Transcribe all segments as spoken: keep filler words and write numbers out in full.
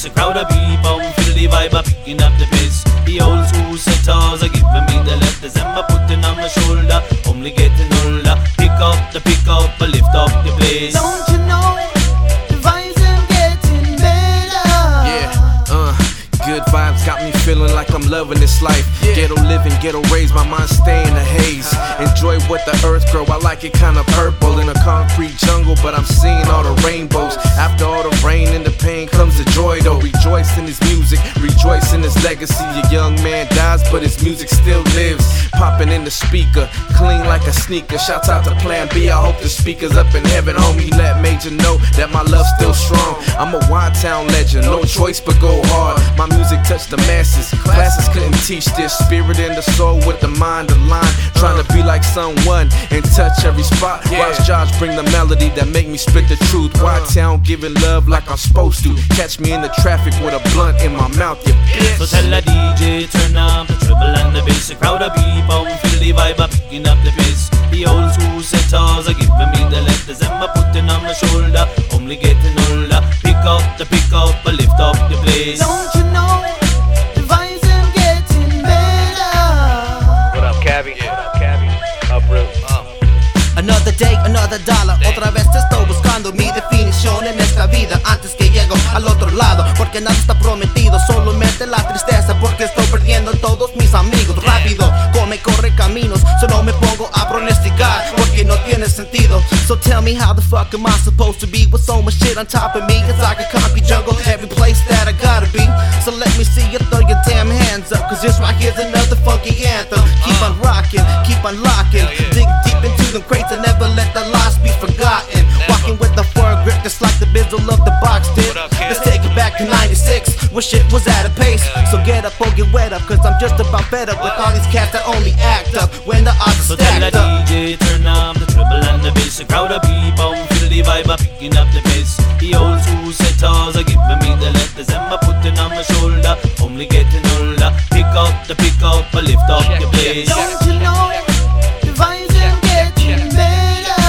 a crowd of people, feel the vibe of picking up the pace. The old school setters are giving me the letters and my putting on my shoulder, only getting older. Pick up the pick up, I lift up the place. Don't you know, the vibes are getting better. Yeah, uh, good vibes got me feeling like I'm loving this life. Yeah. Ghetto living, ghetto raised, my mind stay in the haze. Enjoy what the earth grow, I like it kinda purple. In a concrete jungle, but I'm seeing all the rainbows. After all the rain and the pain comes the joy though. Rejoice in his music, rejoice in his legacy. A young man dies, but his music still lives. Popping in the speaker, clean like a sneaker. Shouts out to Plan B, I hope the speaker's up in heaven. Homie, let Major know that my love's still strong. I'm a Y-Town legend, no choice but go hard. My music touched the masses, classes couldn't teach this. Spirit in the soul with the mind aligned. Trying to be like someone and touch every spot. Watch Josh bring the melody that make me spit the truth. Y-Town giving love like I'm supposed to. Catch me in the traffic with a blunt in my mouth, you bitch. So tell the D J turn up the treble and the bass. A crowd of people feel the vibe of picking up the pace. The old school setters are giving me the letters and my putting on my shoulder, only getting older. Pick up the pick up, I lift up the place. Don't you know, the vibes are getting better. What up, Cabby? Yeah. What up, Cabby? Uproot. Uh. Another day, another dollar. Otra vez te estoy buscando mi definición en esta vida antes que llego al otro lado. Porque nada está prometido, solamente la tristeza. Porque estoy perdiendo todos mis amigos. Rápido, come, corre caminos. Solo me pongo a pronosticar porque no tiene sentido. So tell me how the fuck am I supposed to be with so much shit on top of me? It's like a concrete jungle, every place that I gotta be. So let me see you throw your damn hands up, cause this right here's another funky anthem. Keep on rocking, keep on locking. Dig deep into them crates and never let the lost be forgotten. Walking with the firm grip just like the bizzle of the box did. Let's take it back to ninety-six where shit was at a pace. So get up or get wet up, cause I'm just about fed up with all these cats that only act up when the odds So are tell the stacked up. D J turn up the treble and the bass. A crowd of people feel the vibe of picking up the pace. The old school setters are giving me the letters and my putting on my shoulder, only getting older. Pick up the pick up, I lift up the place. Don't you know, the vibes are getting better.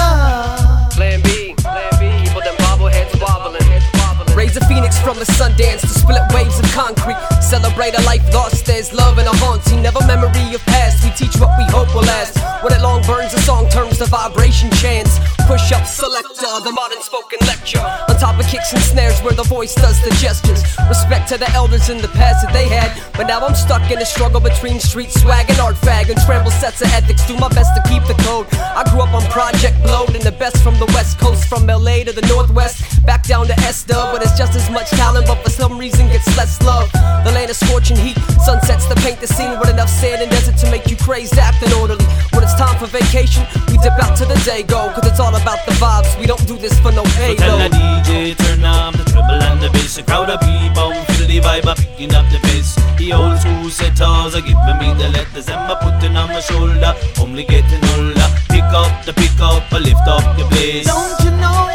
Plan B, Plan B, keep all them bobbleheads wobbling. Raise a phoenix from the Sundance to split waves of concrete. Celebrate a life lost, there's love and a haunting. Never memory of past, we teach what we hope will last. When it long burns, the song turns to vibration chants. Push up selector, the modern spoken lecture. On top of kicks and snares where the voice does the gestures. Respect to the elders in the past that they had. But now I'm stuck in a struggle between street swag and art fag. And scramble sets of ethics, do my best to keep the code. I grew up on Project Blowed and the best from the west coast. From L A to the northwest, back down to S-Dub. But it's just as much talent, but for some reason gets less love. The land of scorching heat, sunsets to paint the scene. With enough sand and desert to make you crazed, acting orderly. When it's time for vacation, we dip out to the day go. Cause it's all about the vibes, we don't do this for no pay So tell though. the D J turn up the treble and the bass. A crowd of people feel the vibe of picking up the pace. The old school setters are giving me the letters and my putting on my shoulder, only getting older. Pick up the pick up, I lift up the place. Don't you know,